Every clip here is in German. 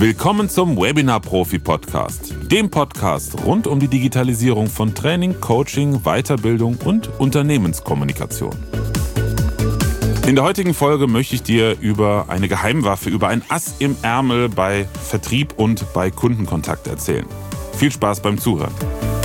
Willkommen zum Webinar-Profi-Podcast, dem Podcast rund um die Digitalisierung von Training, Coaching, Weiterbildung und Unternehmenskommunikation. In der heutigen Folge möchte ich dir über eine Geheimwaffe, über ein Ass im Ärmel bei Vertrieb und bei Kundenkontakt erzählen. Viel Spaß beim Zuhören.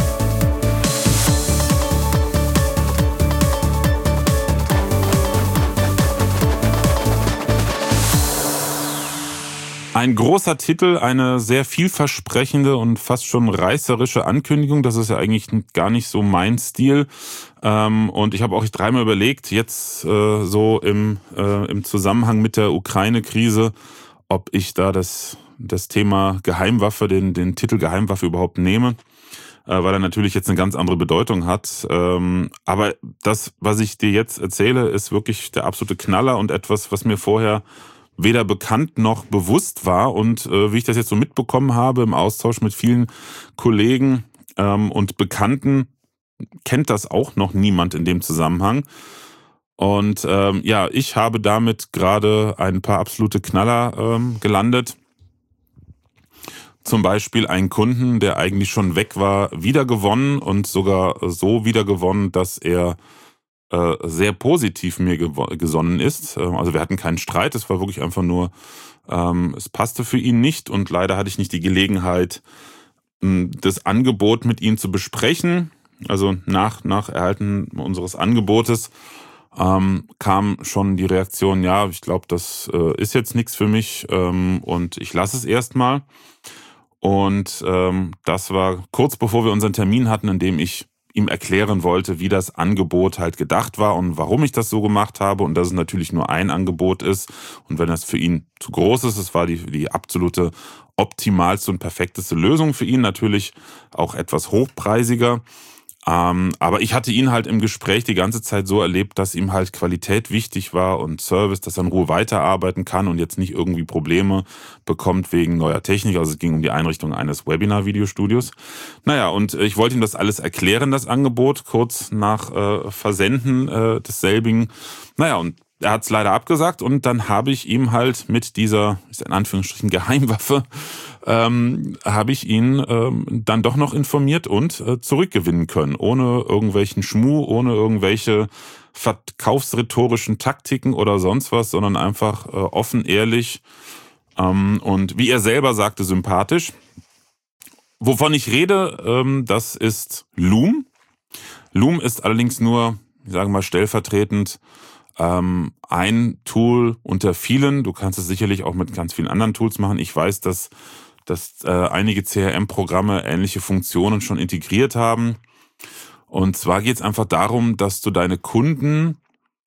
Ein großer Titel, eine sehr vielversprechende und fast schon reißerische Ankündigung. Das ist ja eigentlich gar nicht so mein Stil. Und ich habe auch dreimal überlegt, jetzt so im Zusammenhang mit der Ukraine-Krise, ob ich da das Thema Geheimwaffe, den Titel Geheimwaffe überhaupt nehme, weil er natürlich jetzt eine ganz andere Bedeutung hat. Aber das, was ich dir jetzt erzähle, ist wirklich der absolute Knaller und etwas, was mir vorher weder bekannt noch bewusst war und wie ich das jetzt so mitbekommen habe im Austausch mit vielen Kollegen und Bekannten, kennt das auch noch niemand in dem Zusammenhang. Und ich habe damit gerade ein paar absolute Knaller gelandet. Zum Beispiel einen Kunden, der eigentlich schon weg war, wiedergewonnen und sogar so wiedergewonnen, dass er sehr positiv mir gesonnen ist. Also wir hatten keinen Streit, es war wirklich einfach nur, es passte für ihn nicht und leider hatte ich nicht die Gelegenheit, das Angebot mit ihm zu besprechen. Also nach Erhalten unseres Angebotes kam schon die Reaktion, ja, ich glaube, das ist jetzt nichts für mich und ich lasse es erstmal. Und das war kurz bevor wir unseren Termin hatten, in dem ich ihm erklären wollte, wie das Angebot halt gedacht war und warum ich das so gemacht habe und dass es natürlich nur ein Angebot ist und wenn das für ihn zu groß ist, es war die absolute optimalste und perfekteste Lösung für ihn, natürlich auch etwas hochpreisiger. Aber ich hatte ihn halt im Gespräch die ganze Zeit so erlebt, dass ihm halt Qualität wichtig war und Service, dass er in Ruhe weiterarbeiten kann und jetzt nicht irgendwie Probleme bekommt wegen neuer Technik. Also es ging um die Einrichtung eines Webinar-Videostudios. Naja, und ich wollte ihm das alles erklären, das Angebot, kurz nach Versenden desselbigen. Naja, und er hat es leider abgesagt und dann habe ich ihm halt mit dieser, in Anführungsstrichen, Geheimwaffe, habe ich ihn dann doch noch informiert und zurückgewinnen können, ohne irgendwelchen Schmuh, ohne irgendwelche verkaufsrhetorischen Taktiken oder sonst was, sondern einfach offen, ehrlich und wie er selber sagte, sympathisch. Wovon ich rede, das ist Loom. Loom ist allerdings nur, ich sage mal, stellvertretend ein Tool unter vielen. Du kannst es sicherlich auch mit ganz vielen anderen Tools machen. Ich weiß, dass einige CRM-Programme ähnliche Funktionen schon integriert haben. Und zwar geht es einfach darum, dass du deine Kunden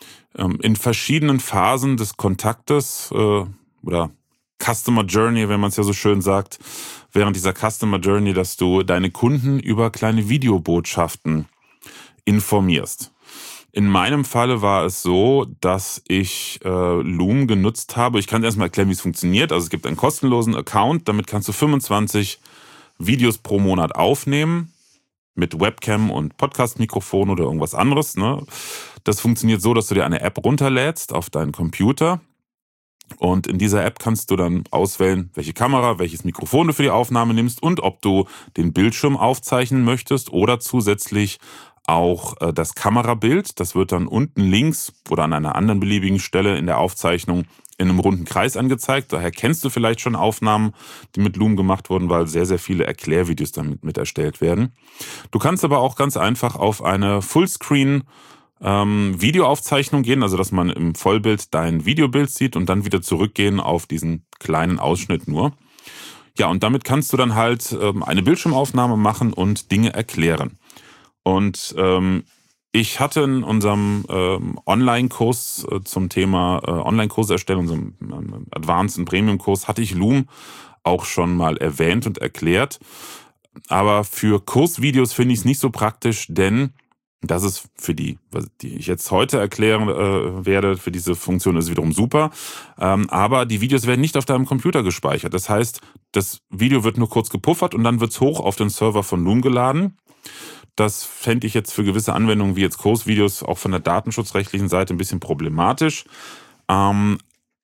in verschiedenen Phasen des Kontaktes oder Customer Journey, wenn man es ja so schön sagt, während dieser Customer Journey, dass du deine Kunden über kleine Videobotschaften informierst. In meinem Falle war es so, dass ich Loom genutzt habe. Ich kann erstmal erklären, wie es funktioniert. Also es gibt einen kostenlosen Account, damit kannst du 25 Videos pro Monat aufnehmen mit Webcam und Podcast-Mikrofon oder irgendwas anderes. Ne? Das funktioniert so, dass du dir eine App runterlädst auf deinen Computer und in dieser App kannst du dann auswählen, welche Kamera, welches Mikrofon du für die Aufnahme nimmst und ob du den Bildschirm aufzeichnen möchtest oder zusätzlich auch das Kamerabild. Das wird dann unten links oder an einer anderen beliebigen Stelle in der Aufzeichnung in einem runden Kreis angezeigt. Daher kennst du vielleicht schon Aufnahmen, die mit Loom gemacht wurden, weil sehr, sehr viele Erklärvideos damit mit erstellt werden. Du kannst aber auch ganz einfach auf eine Fullscreen Videoaufzeichnung gehen, also dass man im Vollbild dein Videobild sieht und dann wieder zurückgehen auf diesen kleinen Ausschnitt nur. Ja, und damit kannst du dann halt eine Bildschirmaufnahme machen und Dinge erklären. Und ich hatte in unserem Online-Kurs zum Thema Online-Kurserstellung, unserem Advanced- und Premium-Kurs, hatte ich Loom auch schon mal erwähnt und erklärt. Aber für Kursvideos finde ich es nicht so praktisch, denn das ist für die ich jetzt heute erklären werde, für diese Funktion ist es wiederum super. Aber die Videos werden nicht auf deinem Computer gespeichert. Das heißt, das Video wird nur kurz gepuffert und dann wird es hoch auf den Server von Loom geladen. Das fände ich jetzt für gewisse Anwendungen wie jetzt Kursvideos auch von der datenschutzrechtlichen Seite ein bisschen problematisch.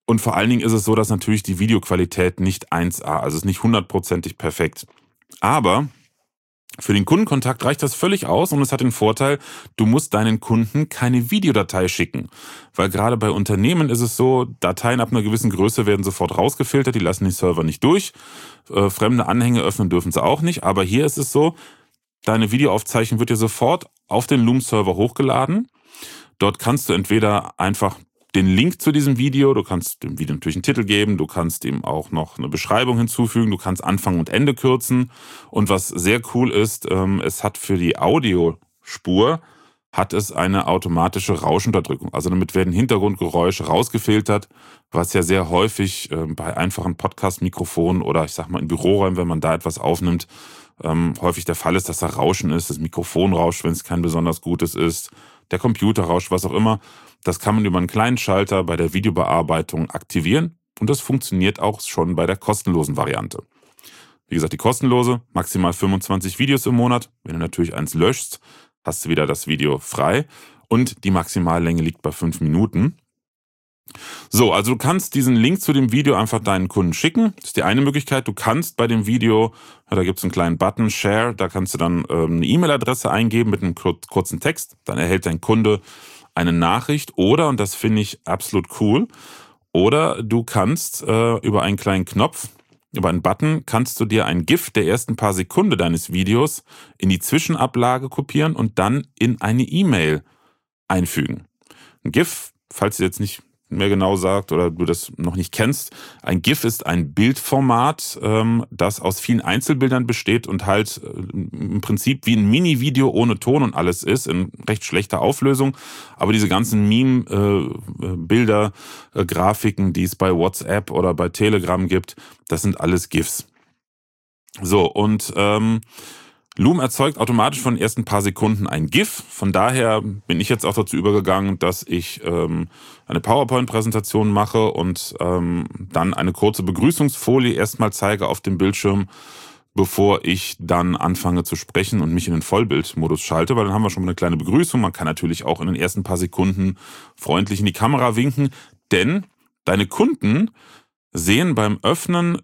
Und vor allen Dingen ist es so, dass natürlich die Videoqualität nicht 1A, also es ist nicht 100%ig perfekt. Aber für den Kundenkontakt reicht das völlig aus und es hat den Vorteil, du musst deinen Kunden keine Videodatei schicken. Weil gerade bei Unternehmen ist es so, Dateien ab einer gewissen Größe werden sofort rausgefiltert, die lassen die Server nicht durch. Fremde Anhänge öffnen dürfen sie auch nicht. Aber hier ist es so, deine Videoaufzeichnung wird dir sofort auf den Loom-Server hochgeladen. Dort kannst du entweder einfach den Link zu diesem Video, du kannst dem Video natürlich einen Titel geben, du kannst ihm auch noch eine Beschreibung hinzufügen, du kannst Anfang und Ende kürzen. Und was sehr cool ist, es hat für die Audiospur hat es eine automatische Rauschunterdrückung. Also damit werden Hintergrundgeräusche rausgefiltert, was ja sehr häufig bei einfachen Podcast-Mikrofonen oder ich sag mal in Büroräumen, wenn man da etwas aufnimmt, häufig der Fall ist, dass da Rauschen ist, das Mikrofon rauscht, wenn es kein besonders gutes ist, der Computer rauscht, was auch immer. Das kann man über einen kleinen Schalter bei der Videobearbeitung aktivieren und das funktioniert auch schon bei der kostenlosen Variante. Wie gesagt, die kostenlose, maximal 25 Videos im Monat. Wenn du natürlich eins löschst, hast du wieder das Video frei und die Maximallänge liegt bei 5 Minuten. So, also du kannst diesen Link zu dem Video einfach deinen Kunden schicken. Das ist die eine Möglichkeit. Du kannst bei dem Video, da gibt es einen kleinen Button, Share, da kannst du dann eine E-Mail-Adresse eingeben mit einem kurzen Text. Dann erhält dein Kunde eine Nachricht oder, und das finde ich absolut cool, oder du kannst über einen kleinen Knopf, über einen Button, kannst du dir ein GIF der ersten paar Sekunden deines Videos in die Zwischenablage kopieren und dann in eine E-Mail einfügen. Ein GIF, falls ihr jetzt nicht mehr genau sagt oder du das noch nicht kennst, ein GIF ist ein Bildformat, das aus vielen Einzelbildern besteht und halt im Prinzip wie ein Mini-Video ohne Ton und alles ist, in recht schlechter Auflösung. Aber diese ganzen Meme-Bilder, Grafiken, die es bei WhatsApp oder bei Telegram gibt, das sind alles GIFs. So, und Loom erzeugt automatisch von den ersten paar Sekunden ein GIF. Von daher bin ich jetzt auch dazu übergegangen, dass ich eine PowerPoint-Präsentation mache und dann eine kurze Begrüßungsfolie erstmal zeige auf dem Bildschirm, bevor ich dann anfange zu sprechen und mich in den Vollbildmodus schalte, weil dann haben wir schon mal eine kleine Begrüßung. Man kann natürlich auch in den ersten paar Sekunden freundlich in die Kamera winken, denn deine Kunden sehen beim Öffnen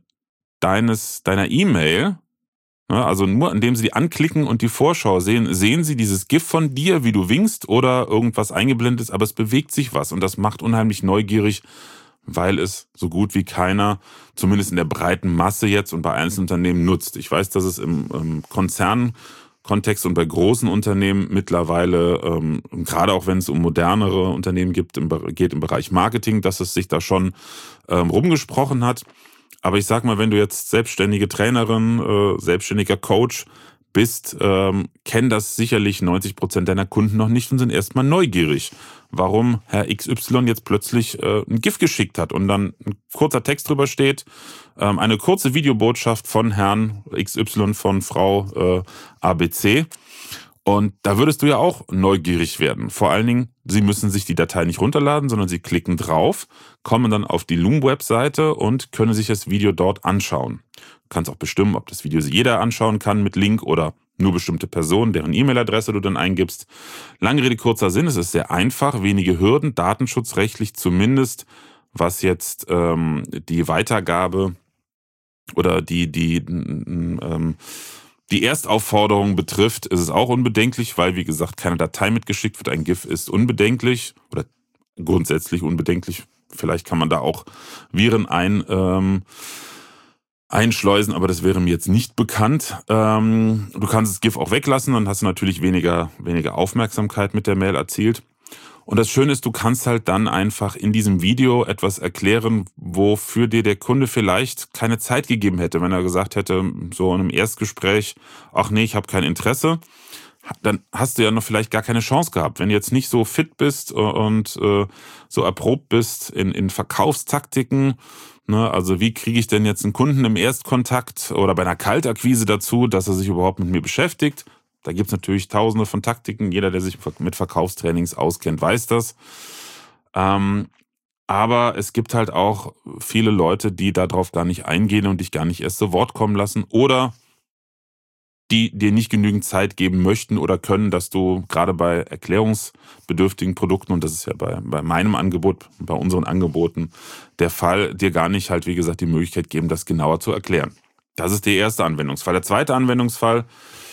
deiner E-Mail, also nur indem sie die anklicken und die Vorschau sehen, sehen sie dieses GIF von dir, wie du winkst oder irgendwas eingeblendet ist, aber es bewegt sich was und das macht unheimlich neugierig, weil es so gut wie keiner, zumindest in der breiten Masse jetzt und bei Einzelunternehmen nutzt. Ich weiß, dass es im Konzernkontext und bei großen Unternehmen mittlerweile, gerade auch wenn es um modernere Unternehmen geht im Bereich Marketing, dass es sich da schon rumgesprochen hat. Aber ich sag mal, wenn du jetzt selbstständige Trainerin, selbstständiger Coach bist, kennen das sicherlich 90% deiner Kunden noch nicht und sind erstmal neugierig, warum Herr XY jetzt plötzlich ein GIF geschickt hat und dann ein kurzer Text drüber steht, eine kurze Videobotschaft von Herrn XY, von Frau ABC. Und da würdest du ja auch neugierig werden. Vor allen Dingen, sie müssen sich die Datei nicht runterladen, sondern sie klicken drauf, kommen dann auf die Loom-Webseite und können sich das Video dort anschauen. Du kannst auch bestimmen, ob das Video jeder anschauen kann mit Link oder nur bestimmte Personen, deren E-Mail-Adresse du dann eingibst. Lange Rede, kurzer Sinn, es ist sehr einfach, wenige Hürden, datenschutzrechtlich zumindest, was jetzt die Weitergabe oder die Erstaufforderung betrifft, ist es auch unbedenklich, weil, wie gesagt, keine Datei mitgeschickt wird. Ein GIF ist unbedenklich oder grundsätzlich unbedenklich. Vielleicht kann man da auch Viren einschleusen, aber das wäre mir jetzt nicht bekannt. Du kannst das GIF auch weglassen, dann hast du natürlich weniger Aufmerksamkeit mit der Mail erzielt. Und das Schöne ist, du kannst halt dann einfach in diesem Video etwas erklären, wofür dir der Kunde vielleicht keine Zeit gegeben hätte, wenn er gesagt hätte, so in einem Erstgespräch, ach nee, ich habe kein Interesse, dann hast du ja noch vielleicht gar keine Chance gehabt. Wenn du jetzt nicht so fit bist und so erprobt bist in Verkaufstaktiken, ne, also wie kriege ich denn jetzt einen Kunden im Erstkontakt oder bei einer Kaltakquise dazu, dass er sich überhaupt mit mir beschäftigt? Da gibt es natürlich tausende von Taktiken. Jeder, der sich mit Verkaufstrainings auskennt, weiß das. Aber es gibt halt auch viele Leute, die darauf gar nicht eingehen und dich gar nicht erst zu Wort kommen lassen oder die dir nicht genügend Zeit geben möchten oder können, dass du gerade bei erklärungsbedürftigen Produkten, und das ist ja bei meinem Angebot, bei unseren Angeboten der Fall, dir gar nicht halt, wie gesagt, die Möglichkeit geben, das genauer zu erklären. Das ist der erste Anwendungsfall. Der zweite Anwendungsfall,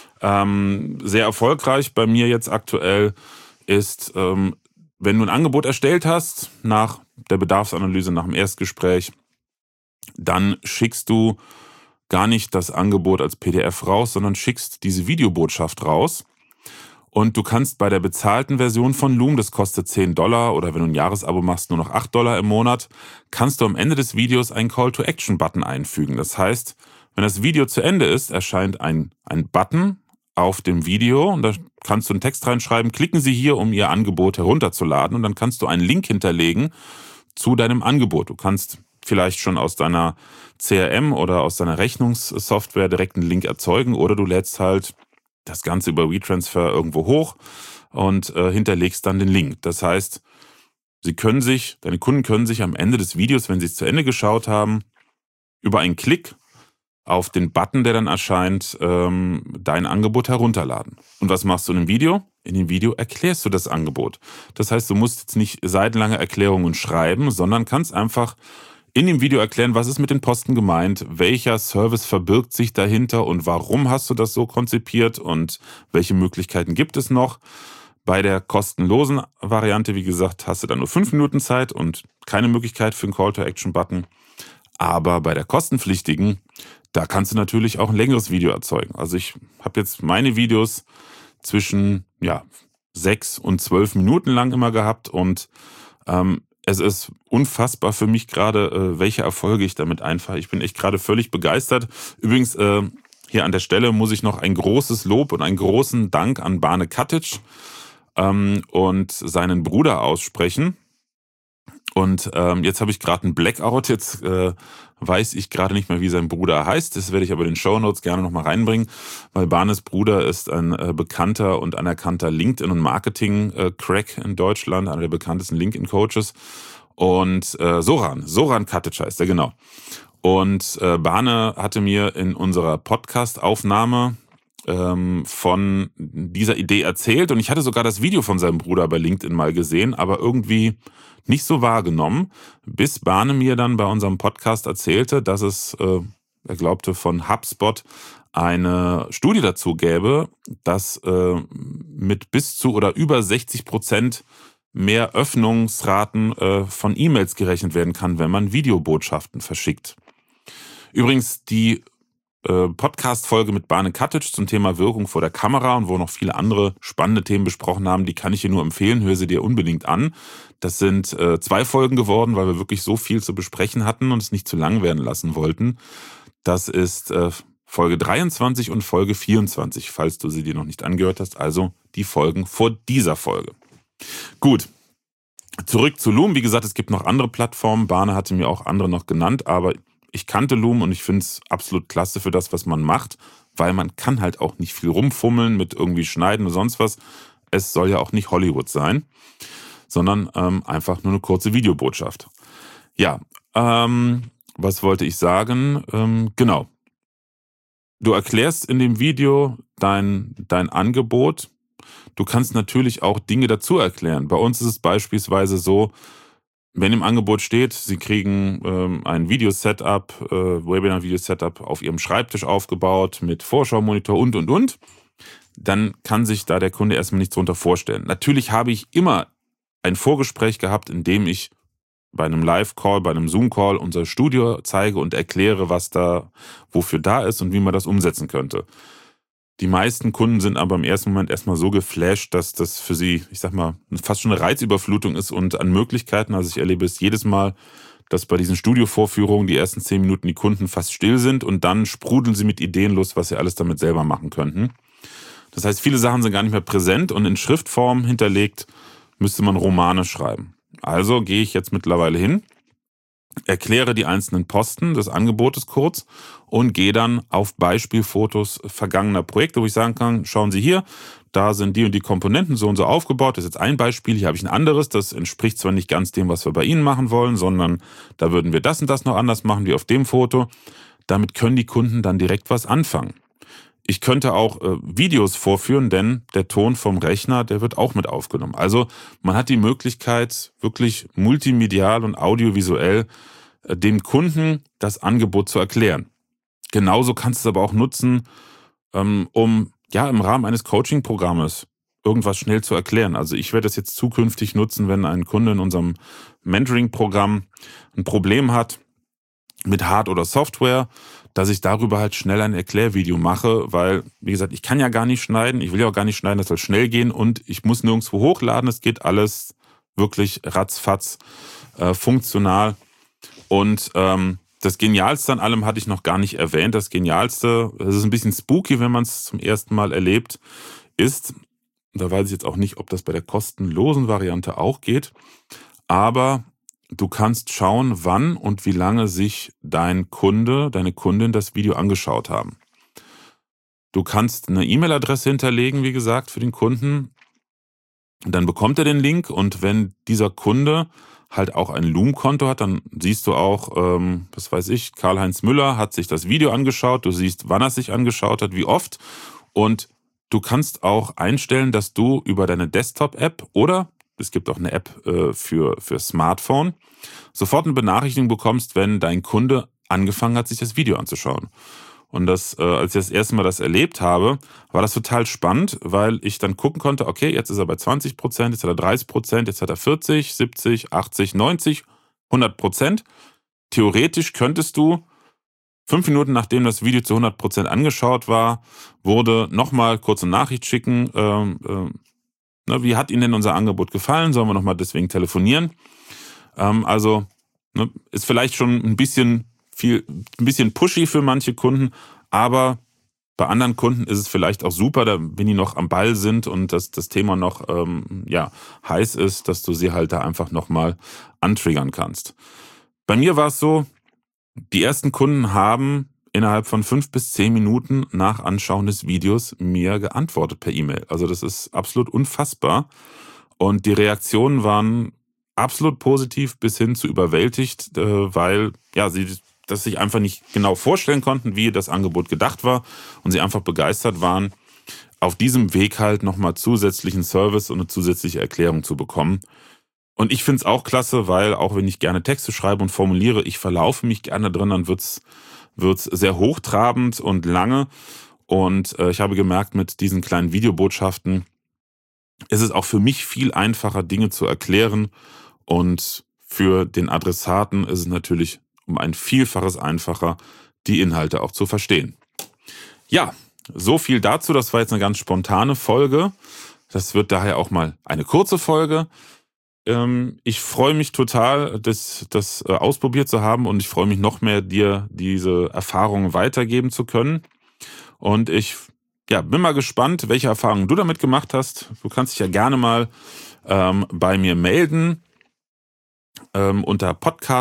sehr erfolgreich bei mir jetzt aktuell, ist, wenn du ein Angebot erstellt hast, nach der Bedarfsanalyse, nach dem Erstgespräch, dann schickst du gar nicht das Angebot als PDF raus, sondern schickst diese Videobotschaft raus. Und du kannst bei der bezahlten Version von Loom, das kostet $10, oder wenn du ein Jahresabo machst, nur noch $8 im Monat, kannst du am Ende des Videos einen Call-to-Action-Button einfügen. Das heißt, wenn das Video zu Ende ist, erscheint ein Button auf dem Video und da kannst du einen Text reinschreiben, klicken Sie hier, um Ihr Angebot herunterzuladen, und dann kannst du einen Link hinterlegen zu deinem Angebot. Du kannst vielleicht schon aus deiner CRM oder aus deiner Rechnungssoftware direkt einen Link erzeugen, oder du lädst halt das Ganze über WeTransfer irgendwo hoch und hinterlegst dann den Link. Das heißt, deine Kunden können sich am Ende des Videos, wenn sie es zu Ende geschaut haben, über einen Klick auf den Button, der dann erscheint, dein Angebot herunterladen. Und was machst du in dem Video? In dem Video erklärst du das Angebot. Das heißt, du musst jetzt nicht seitenlange Erklärungen schreiben, sondern kannst einfach in dem Video erklären, was ist mit den Posten gemeint, welcher Service verbirgt sich dahinter und warum hast du das so konzipiert und welche Möglichkeiten gibt es noch. Bei der kostenlosen Variante, wie gesagt, hast du dann nur 5 Minuten Zeit und keine Möglichkeit für einen Call-to-Action-Button. Aber bei der kostenpflichtigen, da kannst du natürlich auch ein längeres Video erzeugen. Also ich habe jetzt meine Videos zwischen 6 und 12 Minuten lang immer gehabt, und es ist unfassbar für mich gerade, welche Erfolge ich damit einfahre. Ich bin echt gerade völlig begeistert. Übrigens, hier an der Stelle muss ich noch ein großes Lob und einen großen Dank an Bane Katic und seinen Bruder aussprechen. Und jetzt habe ich gerade einen Blackout, jetzt weiß ich gerade nicht mehr, wie sein Bruder heißt. Das werde ich aber in den Shownotes gerne nochmal reinbringen, weil Banes Bruder ist ein bekannter und anerkannter LinkedIn- und Marketing-Crack in Deutschland, einer der bekanntesten LinkedIn-Coaches. Und Soran Katic heißt er, genau. Und Bane hatte mir in unserer Podcast-Aufnahme von dieser Idee erzählt, und ich hatte sogar das Video von seinem Bruder bei LinkedIn mal gesehen, aber irgendwie nicht so wahrgenommen, bis Bane mir dann bei unserem Podcast erzählte, dass es, er glaubte, von HubSpot eine Studie dazu gäbe, dass mit bis zu oder über 60% mehr Öffnungsraten von E-Mails gerechnet werden kann, wenn man Videobotschaften verschickt. Übrigens, die Podcast-Folge mit Bane Katic zum Thema Wirkung vor der Kamera, und wo noch viele andere spannende Themen besprochen haben, die kann ich dir nur empfehlen, hör sie dir unbedingt an. Das sind 2 Folgen geworden, weil wir wirklich so viel zu besprechen hatten und es nicht zu lang werden lassen wollten. Das ist Folge 23 und Folge 24, falls du sie dir noch nicht angehört hast, also die Folgen vor dieser Folge. Gut, zurück zu Loom. Wie gesagt, es gibt noch andere Plattformen. Bane hatte mir auch andere noch genannt, aber ich kannte Loom und ich finde es absolut klasse für das, was man macht, weil man kann halt auch nicht viel rumfummeln mit irgendwie Schneiden oder sonst was. Es soll ja auch nicht Hollywood sein, sondern einfach nur eine kurze Videobotschaft. Ja, was wollte ich sagen? Genau. Du erklärst in dem Video dein Angebot. Du kannst natürlich auch Dinge dazu erklären. Bei uns ist es beispielsweise so, wenn im Angebot steht, Sie kriegen ein Video-Setup, Webinar-Video-Setup auf Ihrem Schreibtisch aufgebaut mit Vorschau-Monitor und, dann kann sich da der Kunde erstmal nichts drunter vorstellen. Natürlich habe ich immer ein Vorgespräch gehabt, in dem ich bei einem Live-Call, bei einem Zoom-Call unser Studio zeige und erkläre, was da wofür da ist und wie man das umsetzen könnte. Die meisten Kunden sind aber im ersten Moment erstmal so geflasht, dass das für sie, ich sag mal, fast schon eine Reizüberflutung ist und an Möglichkeiten. Also ich erlebe es jedes Mal, dass bei diesen Studiovorführungen die ersten 10 Minuten die Kunden fast still sind und dann sprudeln sie mit Ideen los, was sie alles damit selber machen könnten. Das heißt, viele Sachen sind gar nicht mehr präsent und in Schriftform hinterlegt müsste man Romane schreiben. Also gehe ich jetzt mittlerweile hin, erkläre die einzelnen Posten des Angebotes kurz und gehe dann auf Beispielfotos vergangener Projekte, wo ich sagen kann, schauen Sie hier, da sind die und die Komponenten so und so aufgebaut. Das ist jetzt ein Beispiel, hier habe ich ein anderes, das entspricht zwar nicht ganz dem, was wir bei Ihnen machen wollen, sondern da würden wir das und das noch anders machen wie auf dem Foto. Damit können die Kunden dann direkt was anfangen. ich könnte auch Videos vorführen, denn der Ton vom Rechner, der wird auch mit aufgenommen. Also man hat die Möglichkeit, wirklich multimedial und audiovisuell dem Kunden das Angebot zu erklären. Genauso kannst du es aber auch nutzen, um im Rahmen eines Coaching-Programmes irgendwas schnell zu erklären. Also ich werde das jetzt zukünftig nutzen, wenn ein Kunde in unserem Mentoring-Programm ein Problem hat mit Hard- oder Software, dass ich darüber halt schnell ein Erklärvideo mache, weil, wie gesagt, ich kann ja gar nicht schneiden, ich will ja auch gar nicht schneiden, das soll schnell gehen und ich muss nirgendwo hochladen, es geht alles wirklich ratzfatz, funktional. Und das Genialste an allem hatte ich noch gar nicht erwähnt. Das Genialste, es ist ein bisschen spooky, wenn man es zum ersten Mal erlebt, ist, da weiß ich jetzt auch nicht, ob das bei der kostenlosen Variante auch geht, aber du kannst schauen, wann und wie lange sich dein Kunde, deine Kundin das Video angeschaut haben. Du kannst eine E-Mail-Adresse hinterlegen, wie gesagt, für den Kunden. Dann bekommt er den Link und wenn dieser Kunde halt auch ein Loom-Konto hat, dann siehst du auch, was weiß ich, Karl-Heinz Müller hat sich das Video angeschaut, du siehst, wann er es sich angeschaut hat, wie oft und du kannst auch einstellen, dass du über deine Desktop-App oder es gibt auch eine App für Smartphone, sofort eine Benachrichtigung bekommst, wenn dein Kunde angefangen hat, sich das Video anzuschauen. Und als ich das erste Mal das erlebt habe, war das total spannend, weil ich dann gucken konnte, okay, jetzt ist er bei 20%, jetzt hat er 30%, jetzt hat er 40, 70, 80, 90, 100%. Theoretisch könntest du 5 Minuten nachdem das Video zu 100% angeschaut war, wurde nochmal kurz eine Nachricht schicken, wie hat Ihnen denn unser Angebot gefallen? Sollen wir nochmal deswegen telefonieren? Ist vielleicht schon ein bisschen pushy für manche Kunden, aber bei anderen Kunden ist es vielleicht auch super, wenn die noch am Ball sind und das Thema noch heiß ist, dass du sie halt da einfach nochmal antriggern kannst. Bei mir war es so, die ersten Kunden haben innerhalb von 5 bis 10 Minuten nach Anschauen des Videos mir geantwortet per E-Mail. Also das ist absolut unfassbar. Und die Reaktionen waren absolut positiv bis hin zu überwältigt, weil sie das sich einfach nicht genau vorstellen konnten, wie das Angebot gedacht war und sie einfach begeistert waren, auf diesem Weg halt nochmal zusätzlichen Service und eine zusätzliche Erklärung zu bekommen. Und ich finde es auch klasse, weil auch wenn ich gerne Texte schreibe und formuliere, ich verlaufe mich gerne drin, dann wird's sehr hochtrabend und lange. Und ich habe gemerkt, mit diesen kleinen Videobotschaften ist es auch für mich viel einfacher, Dinge zu erklären. Und für den Adressaten ist es natürlich um ein Vielfaches einfacher, die Inhalte auch zu verstehen. Ja, so viel dazu. Das war jetzt eine ganz spontane Folge. Das wird daher auch mal eine kurze Folge. Ich freue mich total, das ausprobiert zu haben und ich freue mich noch mehr, dir diese Erfahrungen weitergeben zu können. Und ich bin mal gespannt, welche Erfahrungen du damit gemacht hast. Du kannst dich ja gerne mal bei mir melden unter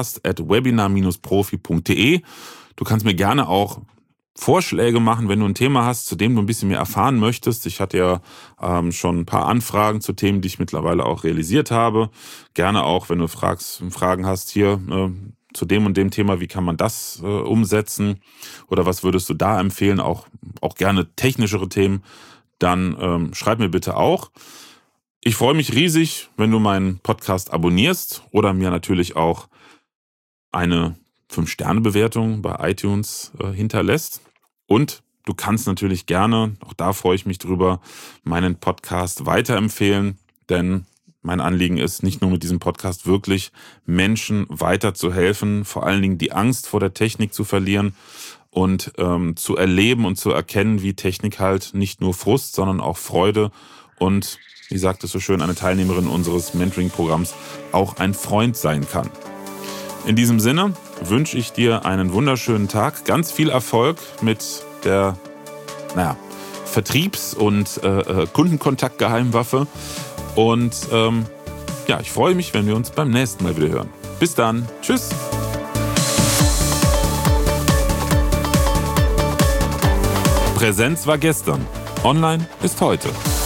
podcast@webinar-profi.de. Du kannst mir gerne auch Vorschläge machen, wenn du ein Thema hast, zu dem du ein bisschen mehr erfahren möchtest. Ich hatte ja schon ein paar Anfragen zu Themen, die ich mittlerweile auch realisiert habe. Gerne auch, wenn du Fragen hast hier zu dem und dem Thema, wie kann man das umsetzen oder was würdest du da empfehlen, auch gerne technischere Themen, dann schreib mir bitte auch. Ich freue mich riesig, wenn du meinen Podcast abonnierst oder mir natürlich auch eine 5-Sterne-Bewertung bei iTunes hinterlässt. Und du kannst natürlich gerne, auch da freue ich mich drüber, meinen Podcast weiterempfehlen, denn mein Anliegen ist, nicht nur mit diesem Podcast wirklich Menschen weiterzuhelfen, vor allen Dingen die Angst vor der Technik zu verlieren und zu erleben und zu erkennen, wie Technik halt nicht nur Frust, sondern auch Freude und, wie sagt es so schön, eine Teilnehmerin unseres Mentoring-Programms auch ein Freund sein kann. In diesem Sinne wünsche ich dir einen wunderschönen Tag, ganz viel Erfolg mit der Vertriebs- und Kundenkontakt-Geheimwaffe und ich freue mich, wenn wir uns beim nächsten Mal wieder hören. Bis dann, tschüss! Präsenz war gestern, online ist heute.